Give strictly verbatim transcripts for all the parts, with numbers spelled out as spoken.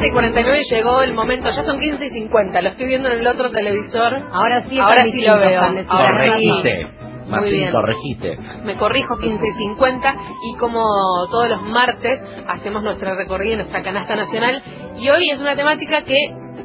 quince y cuarenta y nueve llegó el momento, ya son quince y cincuenta, lo estoy viendo en el otro televisor. Ahora sí, ahora sí lo veo. Ahora corregite, Muy Martín, bien. corregite. Me corrijo, quince y cincuenta, y como todos los martes hacemos nuestra recorrida en nuestra canasta nacional, y hoy es una temática que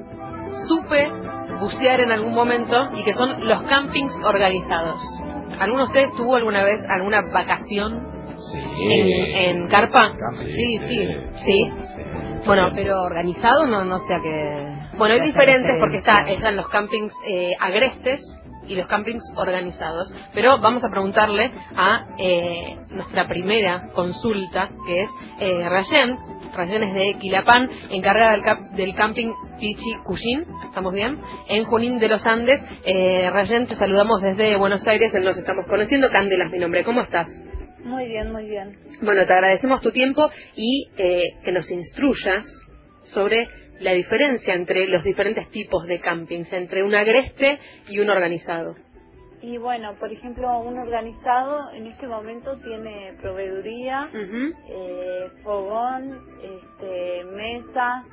supe bucear en algún momento y que son los campings organizados. ¿Alguno de ustedes tuvo alguna vez alguna vacación Sí. en, en carpa? Sí, Sí, sí, sí. Bueno, pero organizado no, no sé a qué. bueno, hay qué hace diferentes porque está, referencia. están los campings eh, agrestes y los campings organizados. Pero vamos a preguntarle a eh, nuestra primera consulta, que es eh, Rayen. Rayen es de Quilapán, encargada del, cap- del camping Pichi Cuyín, ¿estamos bien? En Junín de los Andes. Eh, Rayen, te saludamos desde Buenos Aires, nos estamos conociendo. Candela es mi nombre, ¿cómo estás? Muy bien, muy bien. Bueno, te agradecemos tu tiempo y eh, que nos instruyas sobre la diferencia entre los diferentes tipos de campings, entre un agreste y un organizado. Y bueno, por ejemplo, un organizado en este momento tiene proveeduría, Uh-huh. eh, fogón, este, mesa,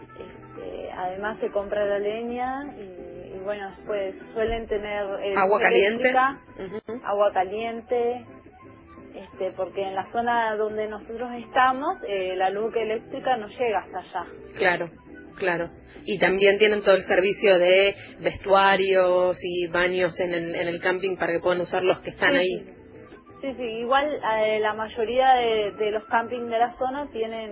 este, además se compra la leña y, y bueno, pues suelen tener eh, Agua luz caliente. eléctrica, Uh-huh. agua caliente, este, porque en la zona donde nosotros estamos eh, la luz eléctrica no llega hasta allá. Claro, claro. Y también tienen todo el servicio de vestuarios y baños en el, en el camping para que puedan usar los que están Sí, ahí. sí. Sí, sí, igual eh, la mayoría de, de los campings de la zona tienen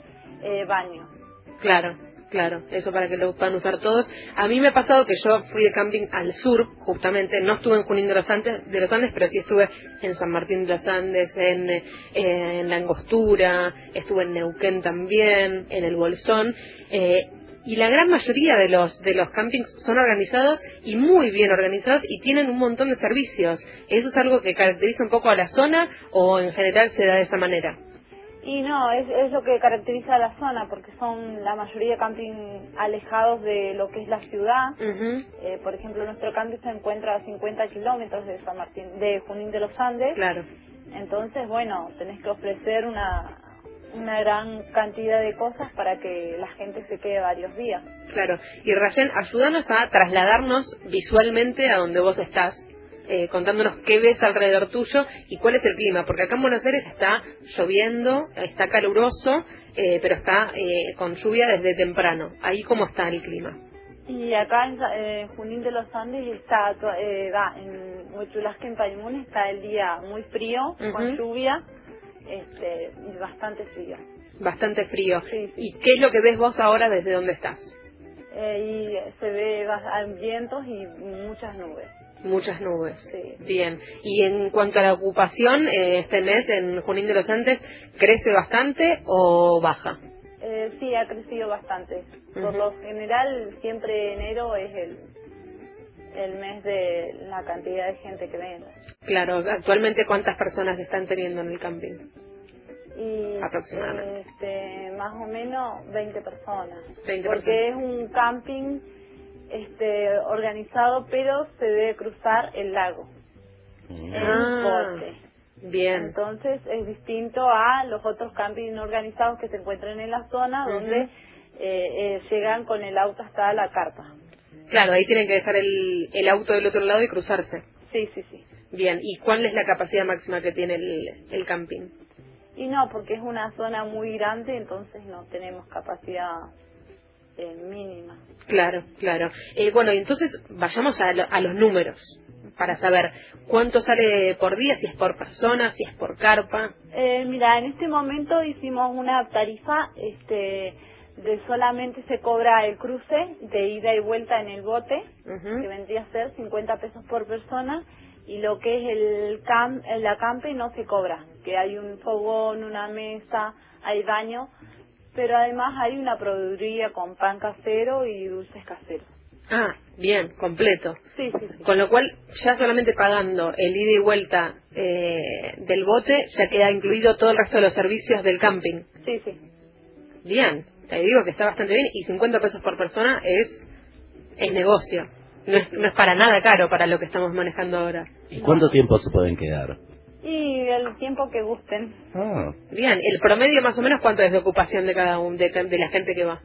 eh, baño. Claro, claro, eso para que lo puedan usar todos. A mí me ha pasado que yo fui de camping al sur, justamente, no estuve en Junín de los Andes, de los Andes, pero sí estuve en San Martín de los Andes, en, eh, en La Angostura, estuve en Neuquén también, en el Bolsón, eh, y la gran mayoría de los de los campings son organizados y muy bien organizados y tienen un montón de servicios. ¿Eso es algo que caracteriza un poco a la zona o en general se da de esa manera? Y no, es, es lo que caracteriza a la zona, porque son la mayoría de camping alejados de lo que es la ciudad. Uh-huh. Eh, por ejemplo, nuestro camping se encuentra a cincuenta kilómetros de San Martín, de Junín de los Andes. Claro. Entonces, bueno, tenés que ofrecer una, una gran cantidad de cosas para que la gente se quede varios días. Claro. Y Rayen, ayúdanos a trasladarnos visualmente a donde vos estás. Eh, contándonos qué ves alrededor tuyo y cuál es el clima, porque acá en Buenos Aires está lloviendo, está caluroso, eh, pero está eh, con lluvia desde temprano. Ahí cómo está el clima. Y acá en eh, Junín de los Andes está, eh, da, en Huachulasque, en Paimun, está el día muy frío, Uh-huh. con lluvia, este, y bastante frío. Bastante frío. Sí, sí. ¿Y qué es lo que ves vos ahora desde donde estás? Eh, y se ve bas- vientos y muchas nubes. Muchas nubes. Sí. Bien. Y en cuanto a la ocupación, eh, este mes en Junín de los Andes, ¿crece bastante o baja? Eh, sí, ha crecido bastante. Por Uh-huh. lo general, siempre enero es el, el mes de la cantidad de gente que viene. Claro, actualmente ¿cuántas personas están teniendo en el camping? Y Aproximadamente. este, más o menos veinte personas. veinte porque personas. es un camping este, organizado, pero se debe cruzar el lago en Ah, bote. bien. Entonces es distinto a los otros campings no organizados que se encuentran en la zona, Uh-huh. donde eh, eh, llegan con el auto hasta la carpa. Claro, ahí tienen que dejar el, el auto del otro lado y cruzarse. Sí, sí, sí. Bien, ¿y cuál es la capacidad máxima que tiene el, el camping? Y no, porque es una zona muy grande, entonces no tenemos capacidad eh, mínima. Claro, claro. Eh, bueno, y entonces vayamos a, lo- a los números para saber cuánto sale por día, si es por persona, si es por carpa. Eh, mira, en este momento hicimos una tarifa este, de solamente se cobra el cruce de ida y vuelta en el bote, Uh-huh. que vendría a ser cincuenta pesos por persona, y lo que es el cam el acampe no se cobra, que hay un fogón, una mesa, hay baño, pero además hay una proveeduría con pan casero y dulces caseros. Ah, bien, completo. Sí, sí, sí. Con lo cual, ya solamente pagando el ida y vuelta eh, del bote, ya queda incluido todo el resto de los servicios del camping. Sí, sí. Bien, te digo que está bastante bien y cincuenta pesos por persona es, es negocio. No es, no es para nada caro para lo que estamos manejando ahora. ¿Y cuánto tiempo se pueden quedar? Y el tiempo que gusten. Ah, Bien, el promedio más o menos cuánto es de ocupación de cada uno, de, de la gente que va.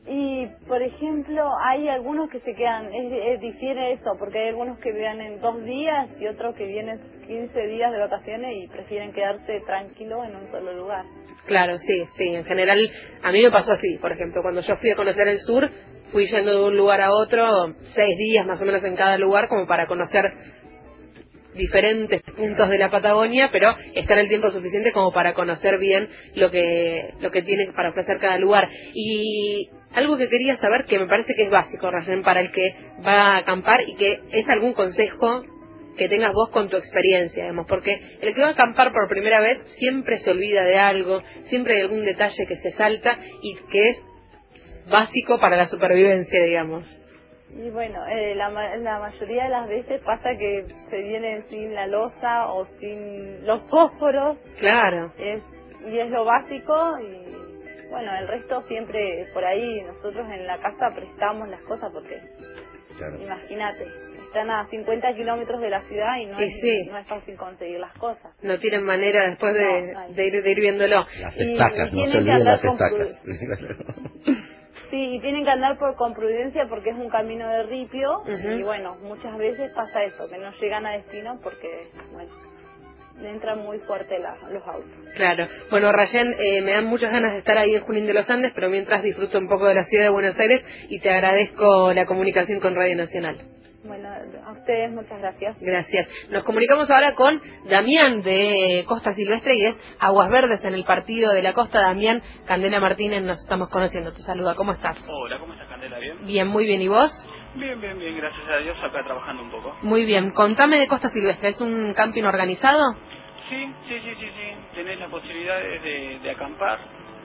Y, por ejemplo, hay algunos que se quedan, es, es, difiere eso, porque hay algunos que vienen dos días y otros que vienen quince días de vacaciones y prefieren quedarse tranquilos en un solo lugar. Claro, sí, sí, en general, a mí me pasó así, por ejemplo, cuando yo fui a conocer el sur, fui yendo de un lugar a otro, seis días más o menos en cada lugar, como para conocer diferentes puntos de la Patagonia, pero estar el tiempo suficiente como para conocer bien lo que lo que tiene para ofrecer cada lugar. Y algo que quería saber, que me parece que es básico, Rayen, para el que va a acampar, y que es algún consejo que tengas vos con tu experiencia, digamos, porque el que va a acampar por primera vez siempre se olvida de algo, siempre hay algún detalle que se salta y que es básico para la supervivencia, digamos. Y bueno, eh, la, la mayoría de las veces pasa que se vienen sin la loza o sin los fósforos. Claro. Es, y es lo básico y bueno, el resto siempre por ahí nosotros en la casa prestamos las cosas porque, claro, imagínate, están a cincuenta kilómetros de la ciudad y no, sí, es, sí. no es fácil conseguir las cosas. No tienen manera después de, no, no de, ir, de ir viéndolo. Las estacas, y, y no se olviden las estacas. Sí, y tienen que andar por, con prudencia porque es un camino de ripio. Uh-huh. Y bueno, muchas veces pasa eso, que no llegan a destino porque, bueno, le entran muy fuerte la, los autos. Claro. Bueno, Rayen, eh, me dan muchas ganas de estar ahí en Junín de los Andes, pero mientras disfruto un poco de la ciudad de Buenos Aires y te agradezco la comunicación con Radio Nacional. Bueno, a ustedes muchas gracias. Gracias. Nos comunicamos ahora con Damián de Costa Silvestre y es Aguas Verdes en el partido de la costa. Damián, Candela Martínez, nos estamos conociendo. Te saluda. ¿Cómo estás? Hola, ¿cómo estás, Candela? ¿Bien? Bien, muy bien. ¿Y vos? Bien, bien, bien. Gracias a Dios, acá trabajando un poco. Muy bien. Contame de Costa Silvestre. ¿Es un camping organizado? Sí, sí, sí, sí, sí. Tenés la posibilidad de, de acampar.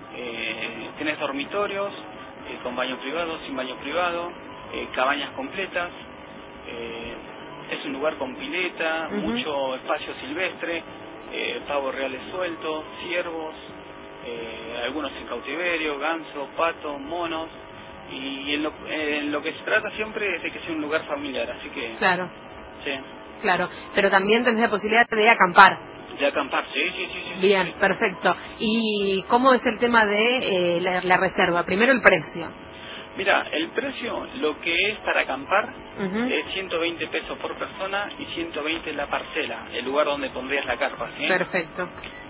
Eh, tenés dormitorios eh, con baño privado, sin baño privado, eh, cabañas completas. Eh, es un lugar con pileta, uh-huh, mucho espacio silvestre, eh, pavos reales sueltos, ciervos, eh, algunos en cautiverio, gansos, patos, monos, y en lo, en lo que se trata siempre es de que sea un lugar familiar, así que... Claro. Sí. Claro, pero también tenés la posibilidad de acampar. De acampar, sí, sí, sí. sí Bien, sí. Perfecto. ¿Y cómo es el tema de eh, la, la reserva? Primero el precio. Mira, el precio, lo que es para acampar, uh-huh, es ciento veinte pesos por persona y ciento veinte la parcela, el lugar donde pondrías la carpa, ¿sí? Perfecto.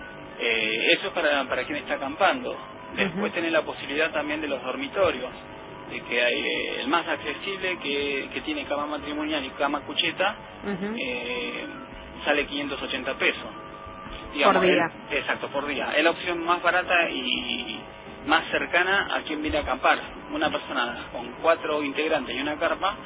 Eh, eso es para, para quien está acampando. Después uh-huh, tenés la posibilidad también de los dormitorios, de que hay eh, el más accesible, que, que tiene cama matrimonial y cama cucheta, uh-huh, eh, sale quinientos ochenta pesos. Digamos, por día. El, exacto, por día. Es la opción más barata y más cercana a quien viene a acampar. Una persona con cuatro integrantes y una carpa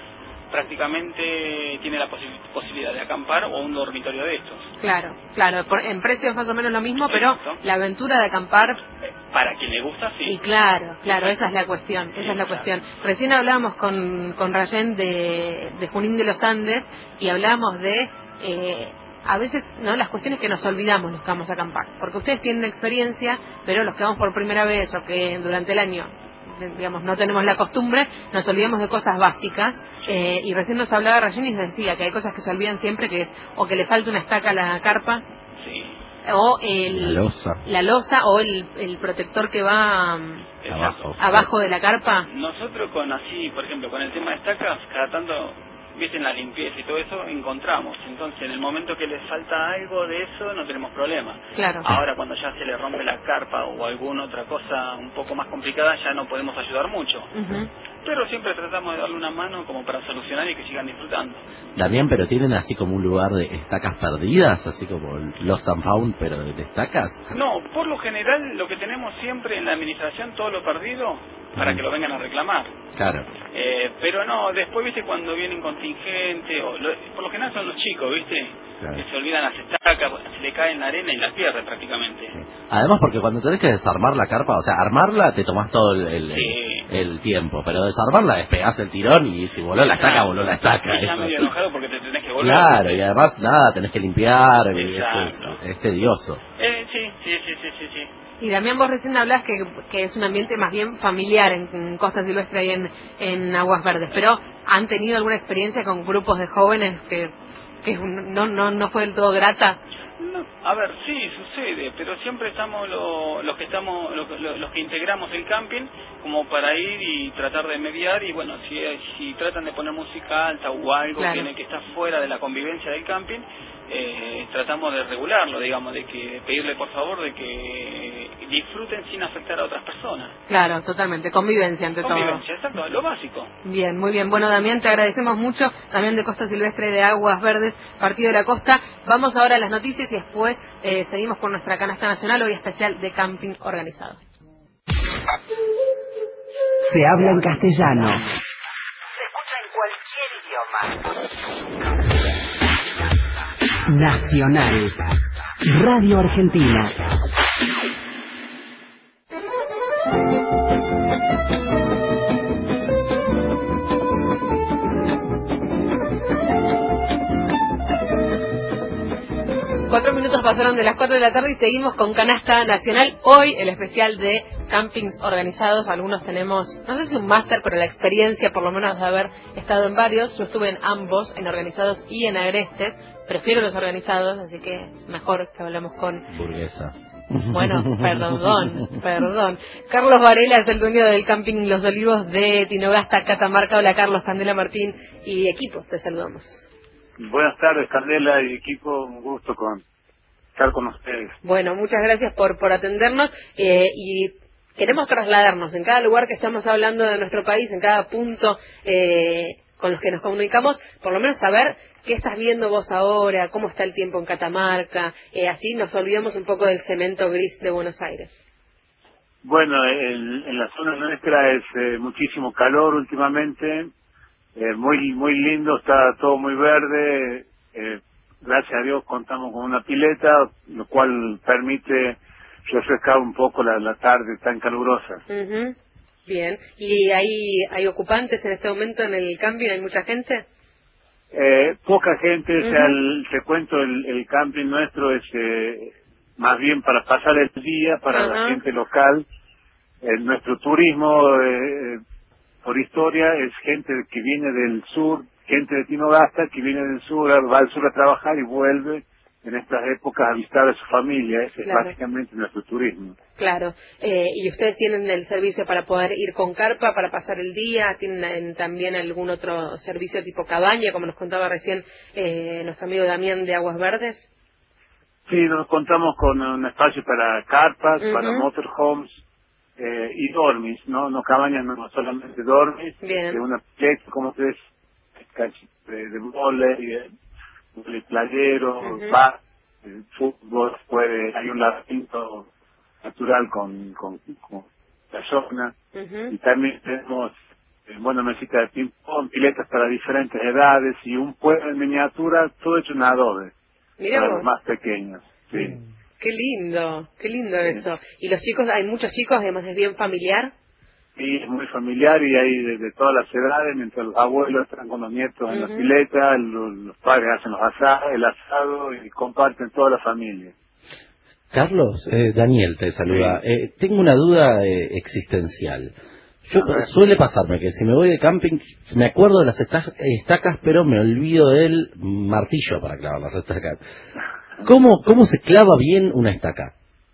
prácticamente tiene la posi- posibilidad de acampar o un dormitorio de estos. Claro, claro, por, en precio es más o menos lo mismo, pero exacto, la aventura de acampar... Eh, para quien le gusta, sí. Y claro, claro, esa es la cuestión, esa sí, es la claro. cuestión. Recién hablábamos con, con Rayen de, de Junín de los Andes y hablábamos de... Eh, a veces, ¿no?, las cuestiones que nos olvidamos los que vamos a acampar, porque ustedes tienen experiencia, pero los que vamos por primera vez o que durante el año, digamos, no tenemos la costumbre, nos olvidamos de cosas básicas, eh, y recién nos hablaba Rayen y nos decía que hay cosas que se olvidan siempre, que es o que le falta una estaca a la carpa, sí, o el, la losa, la losa o el, el protector que va abajo, abajo de la carpa. Nosotros con así, por ejemplo, con el tema de estacas, cada tanto... viste, en la limpieza y todo eso encontramos, entonces en el momento que les falta algo de eso no tenemos problema. Claro. Ahora cuando ya se le rompe la carpa o alguna otra cosa un poco más complicada ya no podemos ayudar mucho, uh-huh, pero siempre tratamos de darle una mano como para solucionar y que sigan disfrutando. Damián, pero tienen así como un lugar de estacas perdidas, así como Lost and Found, pero de estacas. No, por lo general lo que tenemos siempre en la administración, todo lo perdido, para que lo vengan a reclamar. Claro. Eh, pero no, después, viste, cuando vienen contingente, o lo, por lo general son los chicos, viste, claro, que se olvidan las estacas, se le caen en la arena y las pierden prácticamente. Sí. Además, porque cuando tenés que desarmar la carpa, o sea, armarla te tomás todo el, el, sí, el, el tiempo, pero desarmarla despegás el tirón y si voló la estaca, voló la estaca. Y ya eso. medio enojado porque te tenés que volver. Claro, y además nada, tenés que limpiar, y eso es, es tedioso. Eh, sí, sí, sí, sí, sí, sí. Y Damián, vos recién hablás que, que es un ambiente más bien familiar en, en Costa Silvestre y en, en Aguas Verdes, pero ¿han tenido alguna experiencia con grupos de jóvenes que, que no, no, no fue del todo grata? No, a ver, sí, sucede, pero siempre estamos lo, los que estamos, lo, lo, los que integramos el camping, como para ir y tratar de mediar, y bueno, si, si tratan de poner música alta o algo claro. que, en el que está fuera de la convivencia del camping, eh, tratamos de regularlo, digamos, de que pedirle por favor de que disfruten sin afectar a otras personas. Claro, totalmente, convivencia ante todo. Convivencia, exacto, lo básico. Bien, muy bien. Bueno, Damián, te agradecemos mucho, Damián de Costa Silvestre de Aguas Verdes, Partido de la Costa. Vamos ahora a las noticias y después eh, seguimos con nuestra canasta nacional, hoy especial de camping organizado. Se habla en castellano. Se escucha en cualquier idioma. Nacional. Radio Argentina. Cuatro minutos pasaron de las cuatro de la tarde y seguimos con Canasta Nacional. Hoy el especial de campings organizados. Algunos tenemos, no sé si un máster, pero la experiencia por lo menos de haber estado en varios. Yo estuve en ambos, en organizados y en agrestes. Prefiero los organizados, así que mejor que hablamos con... Burguesa. Bueno, perdón, perdón. Carlos Varela es el dueño del camping Los Olivos de Tinogasta, Catamarca. Hola Carlos, Candela Martín y equipo, te saludamos. Buenas tardes, Candela y equipo, un gusto con estar con ustedes. Bueno, muchas gracias por, por atendernos eh, y queremos trasladarnos en cada lugar que estamos hablando de nuestro país, en cada punto eh, con los que nos comunicamos, por lo menos saber qué estás viendo vos ahora, cómo está el tiempo en Catamarca, eh, así nos olvidemos un poco del cemento gris de Buenos Aires. Bueno, el, en la zona nuestra es eh, muchísimo calor últimamente. Eh, muy muy lindo, está todo muy verde, eh, gracias a Dios contamos con una pileta, lo cual permite refrescar un poco la, la tarde tan calurosa. Uh-huh. Bien, ¿y hay, hay ocupantes en este momento en el camping? ¿Hay mucha gente? Eh, poca gente, Uh-huh. o sea, el, te cuento, el, el camping nuestro es eh, más bien para pasar el día, para Uh-huh. la gente local. Eh, nuestro turismo... Eh, por historia es gente que viene del sur, gente de Tinogasta que viene del sur, va al sur a trabajar y vuelve en estas épocas a visitar a su familia. Ese Claro. es básicamente nuestro turismo. Claro, eh, y ustedes tienen el servicio para poder ir con carpa, para pasar el día, tienen también algún otro servicio tipo cabaña, como nos contaba recién eh, nuestro amigo Damián de Aguas Verdes. Sí, nos contamos con un espacio para carpas, Uh-huh. para motorhomes, Eh, y dormis, ¿no? No cabañas, no solamente dormis. Bien. De una playa, como ustedes, de, de vóley, de, de playero, Uh-huh. bar, de fútbol, puede, hay un laberinto natural con, con, con la zona. Uh-huh. Y también tenemos, eh, bueno, mesita de ping-pong, piletas para diferentes edades y un pueblo en miniatura, todo hecho en adobe. Mirá Para vos. los más pequeños. Sí. Qué lindo, qué lindo eso. ¿Y los chicos, hay muchos chicos, además es bien familiar? Sí, es muy familiar y hay de, de todas las edades, mientras los abuelos están con los nietos en Uh-huh. la pileta, los, los padres hacen los asados, el asado y comparten toda la familia. Carlos, eh, Daniel te saluda. Sí. Eh, tengo una duda eh, existencial. Yo, A ver. suele pasarme que si me voy de camping, me acuerdo de las esta- estacas, pero me olvido del martillo para clavar las estacas. ¿Cómo, cómo se clava bien una estaca?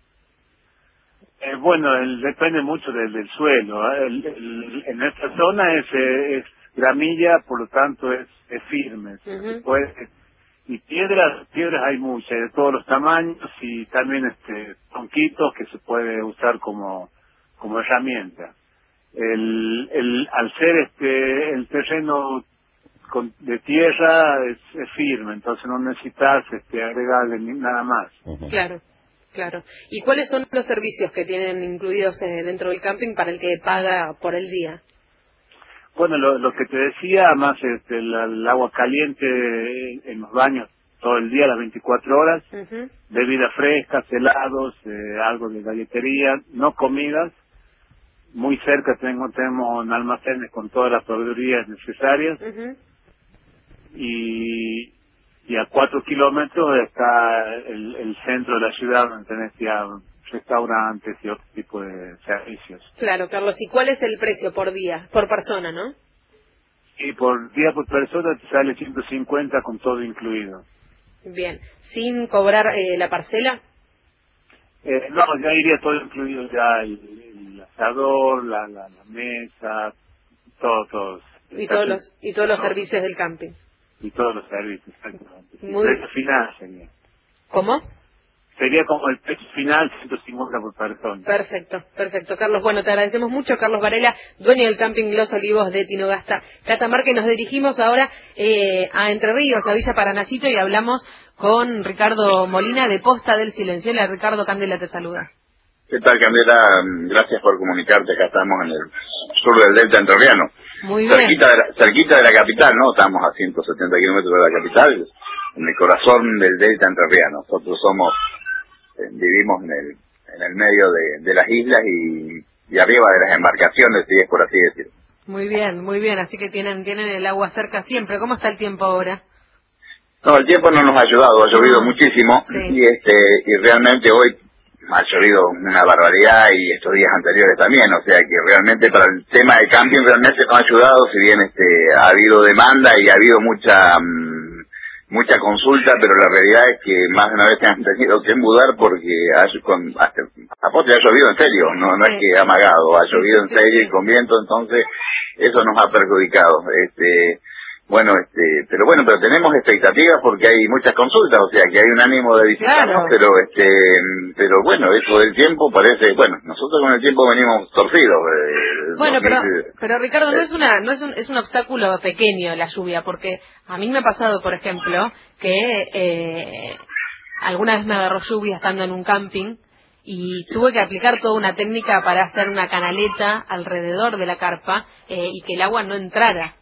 Eh, bueno, el, depende mucho del, del suelo. ¿eh? El, el, en esta zona es, eh, es gramilla, por lo tanto es, es firme. Uh-huh. Se puede- y piedras, piedras hay muchas, de todos los tamaños y también este tronquitos que se puede usar como, como herramienta. El, el, al ser este el terreno con, de tierra es, es firme, entonces no necesitas este, agregarle ni nada más. Uh-huh. Claro, claro. ¿Y cuáles son los servicios que tienen incluidos eh, dentro del camping para el que paga por el día? Bueno, lo, lo que te decía, más este, el, el agua caliente en los baños todo el día, las veinticuatro horas, Uh-huh. bebidas frescas, helados, eh, algo de galletería, no comidas. Muy cerca tengo, tenemos almacenes con todas las proveedurías necesarias. Uh-huh. y, y a cuatro kilómetros está el, el centro de la ciudad donde tenés ya restaurantes y otro tipo de servicios. Claro, Carlos, ¿y cuál es el precio por día, por persona, no? Y por día por persona te sale ciento cincuenta con todo incluido. Bien, ¿sin cobrar eh, la parcela? Eh, no, ya iría todo incluido, ya el, el asador, la, la, la mesa, todo, todo. Y todos los y todos los servicios del camping. Y todos los servicios, exactamente. Muy... El precio final sería. ¿Cómo? Sería como el precio final, ciento cincuenta por persona. Perfecto, perfecto. Carlos, bueno, te agradecemos mucho. Carlos Varela, dueño del camping Los Olivos de Tinogasta, Catamarca, y nos dirigimos ahora eh, a Entre Ríos, a Villa Paranacito, y hablamos con Ricardo Molina de Posta del Silencio. Hola, Ricardo, Candela te saluda. ¿Qué tal, Candela? Gracias por comunicarte. Acá estamos en el sur del Delta Entrerriano. Muy bien. Cerquita de la, cerquita de la capital, ¿no? Estamos a ciento setenta kilómetros de la capital, en el corazón del Delta Entrerriano. Nosotros somos, eh, vivimos en el en el medio de, de las islas y, y arriba de las embarcaciones, si es por así decirlo. Muy bien, muy bien. Así que tienen tienen el agua cerca siempre. ¿Cómo está el tiempo ahora? No, el tiempo no nos ha ayudado, ha llovido no. muchísimo, Sí. y este y realmente hoy ha llovido una barbaridad, y estos días anteriores también, o sea que realmente para el tema de camping realmente nos ha ayudado, si bien este ha habido demanda y ha habido mucha mmm, mucha consulta, pero la realidad es que más de una vez se han tenido que mudar porque ha, con, hasta, aparte ha llovido en serio, no, no sí. es que ha amagado, ha llovido sí, en serio sí, sí. y con viento, entonces eso nos ha perjudicado. este Bueno, este, pero bueno, pero tenemos expectativas porque hay muchas consultas, o sea que hay un ánimo de visitarnos, claro. pero este, pero bueno, eso del tiempo parece, bueno, nosotros con el tiempo venimos torcidos. Eh, bueno, pero, que, pero Ricardo, eh, no es una, no es un, es un obstáculo pequeño la lluvia, porque a mí me ha pasado, por ejemplo, que eh, alguna vez me agarró lluvia estando en un camping y tuve que aplicar toda una técnica para hacer una canaleta alrededor de la carpa eh, y que el agua no entrara.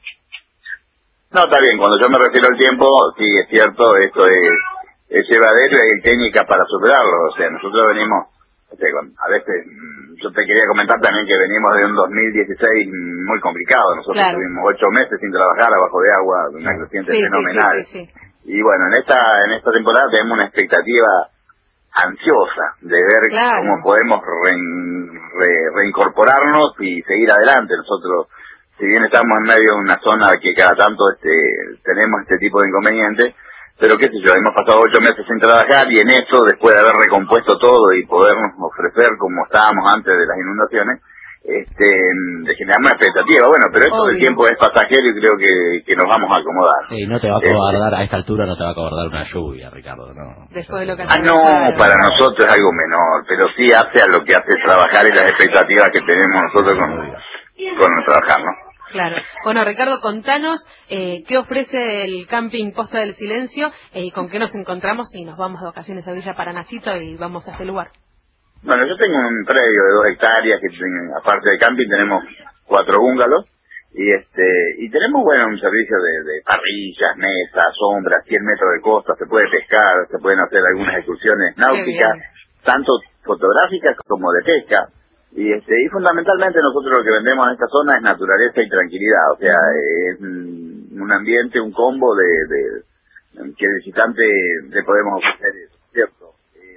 No, está bien, cuando yo me refiero al tiempo, sí, es cierto, esto es, es llevadero y hay técnicas para superarlo, o sea, nosotros venimos, o sea, a veces, yo te quería comentar también que venimos de un dos mil dieciséis muy complicado, nosotros claro. tuvimos ocho meses sin trabajar abajo de agua, una creciente sí, fenomenal, sí, sí, sí, sí. y bueno, en esta en esta temporada tenemos una expectativa ansiosa de ver claro. cómo podemos re, re, reincorporarnos y seguir adelante. Nosotros, si bien estamos en medio de una zona que cada tanto este tenemos este tipo de inconvenientes, pero qué sé yo, hemos pasado ocho meses sin trabajar y en eso, después de haber recompuesto todo y podernos ofrecer como estábamos antes de las inundaciones, este generamos una expectativa. Bueno, pero esto del tiempo es pasajero y creo que, que nos vamos a acomodar. Sí, no te va a acordar, a esta altura no te va a acordar una lluvia, Ricardo, ¿no? Después de lo que ah, no, para nosotros es algo menor, pero sí hace a lo que hace trabajar y las expectativas que tenemos nosotros con, con trabajar, ¿no? Claro. Bueno, Ricardo, contanos eh, qué ofrece el camping Posta del Silencio eh, y con qué nos encontramos y nos vamos de vacaciones a Villa Paranacito y vamos a este lugar. Bueno, yo tengo un predio de dos hectáreas que aparte del camping tenemos cuatro bungalows y este y tenemos bueno un servicio de, de parrillas, mesas, sombras, cien metros de costa, se puede pescar, se pueden hacer algunas excursiones náuticas, tanto fotográficas como de pesca. Y este y fundamentalmente nosotros lo que vendemos en esta zona es naturaleza y tranquilidad, o sea, es un ambiente, un combo de, de que el visitante le podemos ofrecer, eso, ¿cierto? Eh,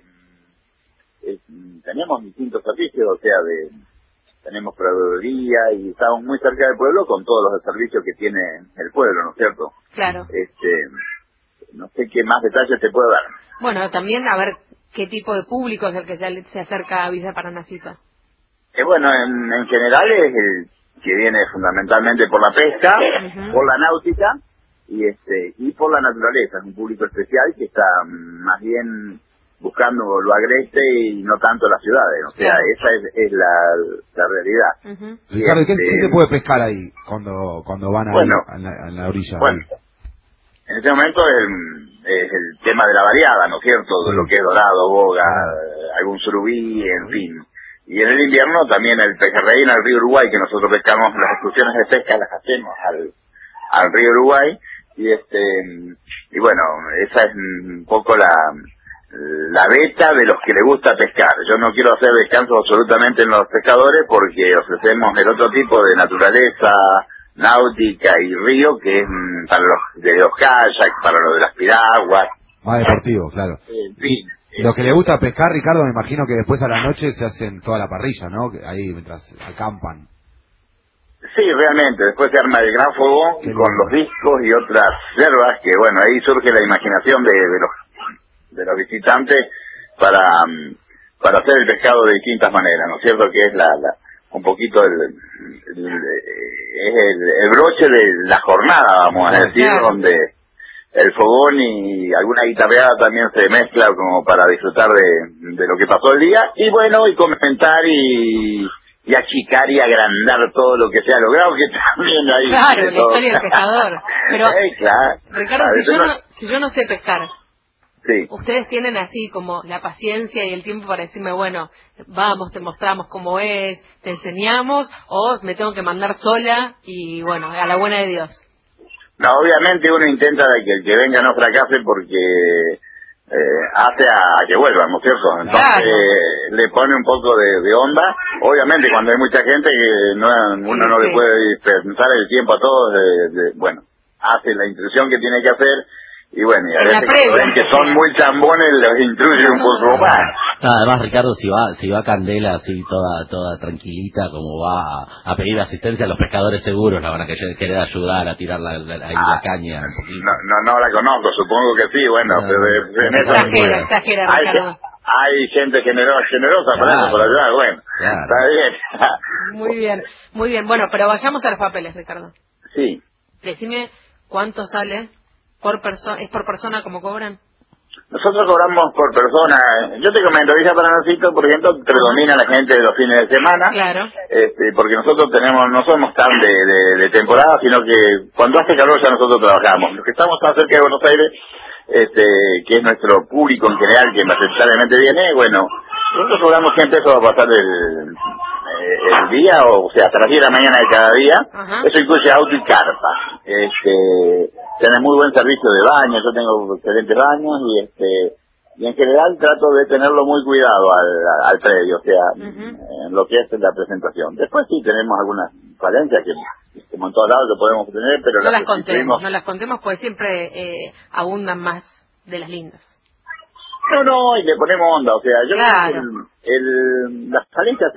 eh, tenemos distintos servicios, o sea, de tenemos proveeduría y estamos muy cerca del pueblo con todos los servicios que tiene el pueblo, ¿no es cierto? Claro. Este, no sé qué más detalles te puedo dar. Bueno, también a ver qué tipo de público es el que se, se acerca a Villa Paranacito. Eh, bueno, en, en general es el que viene fundamentalmente por la pesca, uh-huh. por la náutica y este y por la naturaleza. Es un público especial que está más bien buscando lo agreste y no tanto las ciudades. O sea, claro. esa es, es la, la realidad. Uh-huh. Ricardo, ¿qué, este, ¿qué se puede pescar ahí cuando cuando van a, bueno, a, la, a la orilla? Bueno, en este momento es el, es el tema de la variada, ¿no es cierto? Sí. De lo que es dorado, boga, ah. algún surubí, en fin. Y en el invierno también el pejerrey en el río Uruguay, que nosotros pescamos, las excursiones de pesca las hacemos al, al río Uruguay, y este y bueno, esa es un poco la la beta de los que le gusta pescar. Yo no quiero hacer descanso absolutamente en los pescadores porque ofrecemos el otro tipo de naturaleza, náutica y río, que es para los de los kayaks, para los de las piraguas. Más deportivo, claro. En fin. Lo que le gusta pescar, Ricardo, me imagino que después a la noche se hacen toda la parrilla, ¿no? Ahí mientras acampan. Sí, realmente, después se arma el gran fogón con los discos y otras hierbas que, bueno, ahí surge la imaginación de, de los de los visitantes para para hacer el pescado de distintas maneras, ¿no es cierto? Que es la, la un poquito el, el, es el, el broche de la jornada, vamos a decir, claro. Donde el fogón y alguna guitarreada también se mezcla como para disfrutar de, de lo que pasó el día, y bueno, y comentar y y achicar y agrandar todo lo que se ha logrado, que también hay... Claro, la historia del pescador. Pero, eh, claro. Ricardo, si yo, no, si yo no sé pescar, sí. Ustedes tienen así como la paciencia y el tiempo para decirme, bueno, vamos, te mostramos cómo es, te enseñamos, o me tengo que mandar sola y, bueno, a la buena de Dios. No, obviamente uno intenta de que el que venga no fracase porque... Eh, hace a, a que vuelvan, ¿no es cierto? Entonces claro. eh, le pone un poco de, de onda. Obviamente cuando hay mucha gente que no, uno sí, no sí. le puede dispensar el tiempo a todos, de, de, bueno, hace la intrusión que tiene que hacer y bueno, y a veces cuando ven que son muy chambones los intruye un poco más. No, además Ricardo, si va si va Candela así toda toda tranquilita, como va a, a pedir asistencia, los pescadores seguros la van a querer ayudar a tirar la, la, la, ah, la caña un poquito. No, no, no la conozco, supongo que sí, bueno, no, pero de, en exagera, esa, exagera, hay, Ricardo. Hay gente generosa, generosa claro, para eso, por allá, bueno, claro. Está bien. Muy bien, muy bien, bueno, pero vayamos a los papeles, Ricardo. Sí. Decime cuánto sale por persona, ¿es por persona como cobran? Nosotros cobramos por persona. Yo te comento, Villa Paranacito, por ejemplo, predomina la gente de los fines de semana. Claro. Este, porque nosotros tenemos, no somos tan de, de, de temporada, sino que cuando hace calor ya nosotros trabajamos. Los que estamos tan cerca de Buenos Aires, este, que es nuestro público en general, que mayoritariamente viene, bueno, nosotros cobramos cien pesos a pasar el, el día, o, o sea, hasta las diez de la mañana de cada día. Ajá. Eso incluye auto y carpa. Este, tiene muy buen servicio de baño, yo tengo excelentes baños y este y en general trato de tenerlo muy cuidado al, al predio, o sea, uh-huh. en lo que es la presentación. Después sí tenemos algunas falencias que como en todos lados lo podemos tener, pero no las, las contemos, tuvimos... no las contemos pues siempre eh, abundan más de las lindas. No, no, y le ponemos onda, o sea, yo claro. creo que el, el, las falencias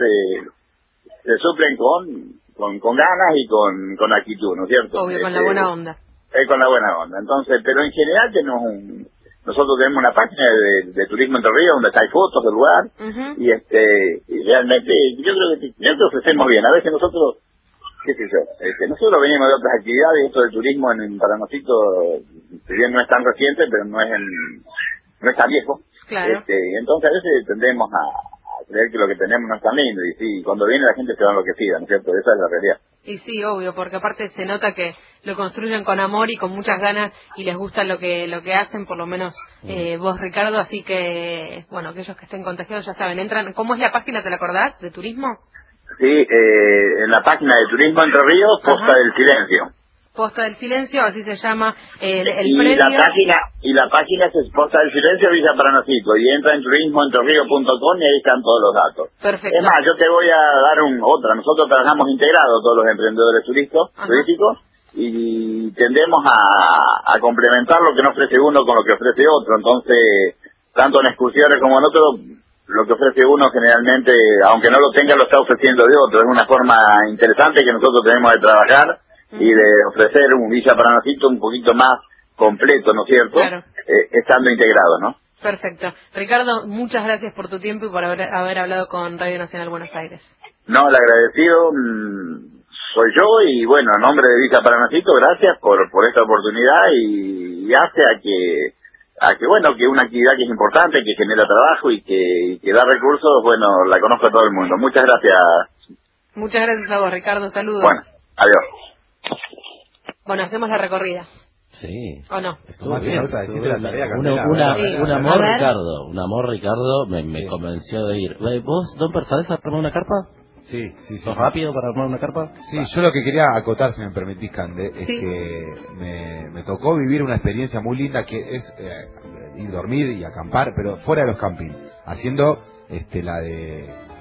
se, se suplen con, con con ganas y con, con actitud, ¿no es cierto? Obvio, este, con la buena onda. Eh, con la buena onda. Entonces, pero en general tenemos un, nosotros tenemos una página de, de Turismo Entre Ríos donde hay fotos del lugar uh-huh. y este y realmente yo creo que nosotros ofrecemos bien. A veces nosotros, qué sé yo, este, nosotros venimos de otras actividades, esto del turismo en, en Paranacito, si bien no es tan reciente, pero no es en, no es tan viejo. Claro. Este, y entonces a veces tendemos a, a creer que lo que tenemos no es tan lindo y sí, cuando viene la gente se va enloquecida, ¿no es cierto? Esa es la realidad. Y sí, obvio, porque aparte se nota que lo construyen con amor y con muchas ganas y les gusta lo que lo que hacen, por lo menos eh, vos, Ricardo, así que, bueno, aquellos que estén contagiados ya saben, entran, ¿cómo es la página, te la acordás, de turismo? Sí, eh, en la página de Turismo Entre Ríos, Posta Ajá. del Silencio. Posta del Silencio, así se llama el, el y predio. La página, y la página es Posta del Silencio Villa Paranacito, y entra en turismo entre ríos punto com y ahí están todos los datos. Perfecto. Es más, yo te voy a dar un otra. Nosotros trabajamos integrados todos los emprendedores turísticos, turísticos y tendemos a, a complementar lo que nos ofrece uno con lo que ofrece otro. Entonces, tanto en excursiones como en otro, lo que ofrece uno generalmente, aunque no lo tenga, lo está ofreciendo de otro. Es una forma interesante que nosotros tenemos de trabajar y de ofrecer un Villa Paranacito un poquito más completo, ¿no es cierto? Claro. Eh, estando integrado, ¿no? Perfecto. Ricardo, muchas gracias por tu tiempo y por haber, haber hablado con Radio Nacional Buenos Aires. No, el agradecido mmm, soy yo y bueno, a nombre de Villa Paranacito, gracias por por esta oportunidad y, y hace a que a que bueno, que una actividad que es importante, que genera trabajo y que, y que da recursos, bueno, la conozca todo el mundo. Muchas gracias. Muchas gracias a vos, Ricardo. Saludos. Bueno, adiós. Bueno, hacemos la recorrida. Sí. ¿O no? Estuvo bien. Una, una, sí. un amor, Ricardo. Un amor, Ricardo, me, me sí. convenció de ir. ¿Vos, Don Per, sabés armar una carpa? Sí, sí, sí. ¿Sos rápido para armar una carpa? Sí, Va. Yo lo que quería acotar, si me permitís, Cande, es sí. que me, me tocó vivir una experiencia muy linda que es eh, ir a dormir y acampar, pero fuera de los campings, haciendo este la de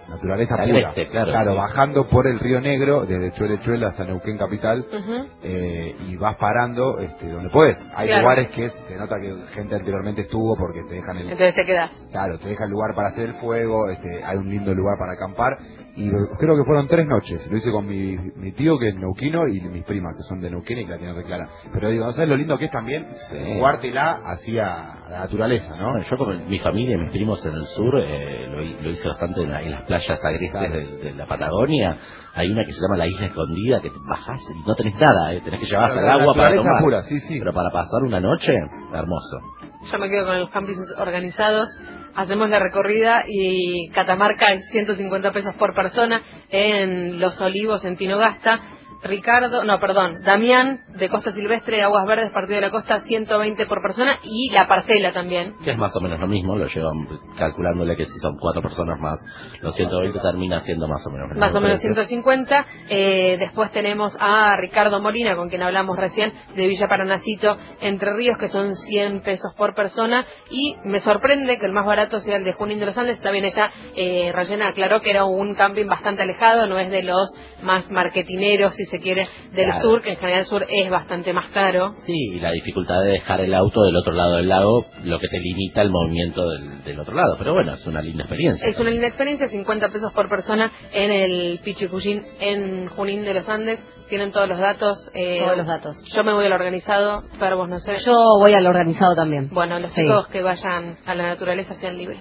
naturaleza Agreste, pura. claro, sí. Bajando por el Río Negro, desde Chuele hasta Neuquén capital, Uh-huh. eh, y vas parando este, donde puedes. Hay Claro. lugares que se nota que gente anteriormente estuvo porque te dejan el... Entonces te quedas. Claro, te deja el lugar para hacer el fuego, este, hay un lindo lugar para acampar, y lo- creo que fueron tres noches. Lo hice con mi, mi tío, que es neuquino, y mis primas, que son de Neuquén y que la tienen reclara. Pero digo, ¿sabes lo lindo que es también? Sí. Jugártela hacia la naturaleza, ¿no? Bueno, yo con mi familia y mis primos en el sur eh, lo, hi- lo hice bastante en, la- en las playas agrestes Claro. de, de la Patagonia. Hay una que se llama la Isla Escondida, que te bajás y no tenés nada, eh, tenés que llevar hasta Claro, el la agua para naturaleza tomar. pura, sí, sí. Pero para pasar una noche, hermoso. Yo me quedo con los campings organizados. Hacemos la recorrida y Catamarca es ciento cincuenta pesos por persona. En Los Olivos, en Tinogasta, Ricardo, no, perdón, Damián, de Costa Silvestre, Aguas Verdes, Partido de la Costa, ciento veinte por persona, y la parcela también. Que es más o menos lo mismo, lo llevan calculándole que si son cuatro personas más, los ciento veinte termina siendo más o menos el Más mismo o menos precio. ciento cincuenta. Eh, después tenemos a Ricardo Molina, con quien hablamos recién, de Villa Paranacito, Entre Ríos, que son cien pesos por persona. Y me sorprende que el más barato sea el de Junín de los Andes. También ella, eh, Rayena, aclaró que era un camping bastante alejado, no es de los más marketineros, si se quiere, del Claro. sur, que en general el sur es bastante más caro. Sí, y la dificultad de dejar el auto del otro lado del lago, lo que te limita el movimiento del, del otro lado. Pero bueno, es una linda experiencia. Es una linda experiencia, cincuenta pesos por persona en el Pichifujín en Junín de los Andes. Tienen todos los datos. eh, Todos los datos. Yo me voy al organizado, pero vos no sé. Yo voy al organizado también. Bueno, los Sí. chicos que vayan a la naturaleza sean libres.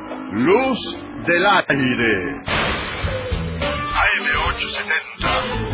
Luz del aire. A M ochocientos setenta.